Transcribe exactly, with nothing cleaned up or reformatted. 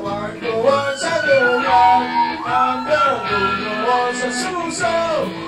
玩过我在多远，他的路过我在诉说。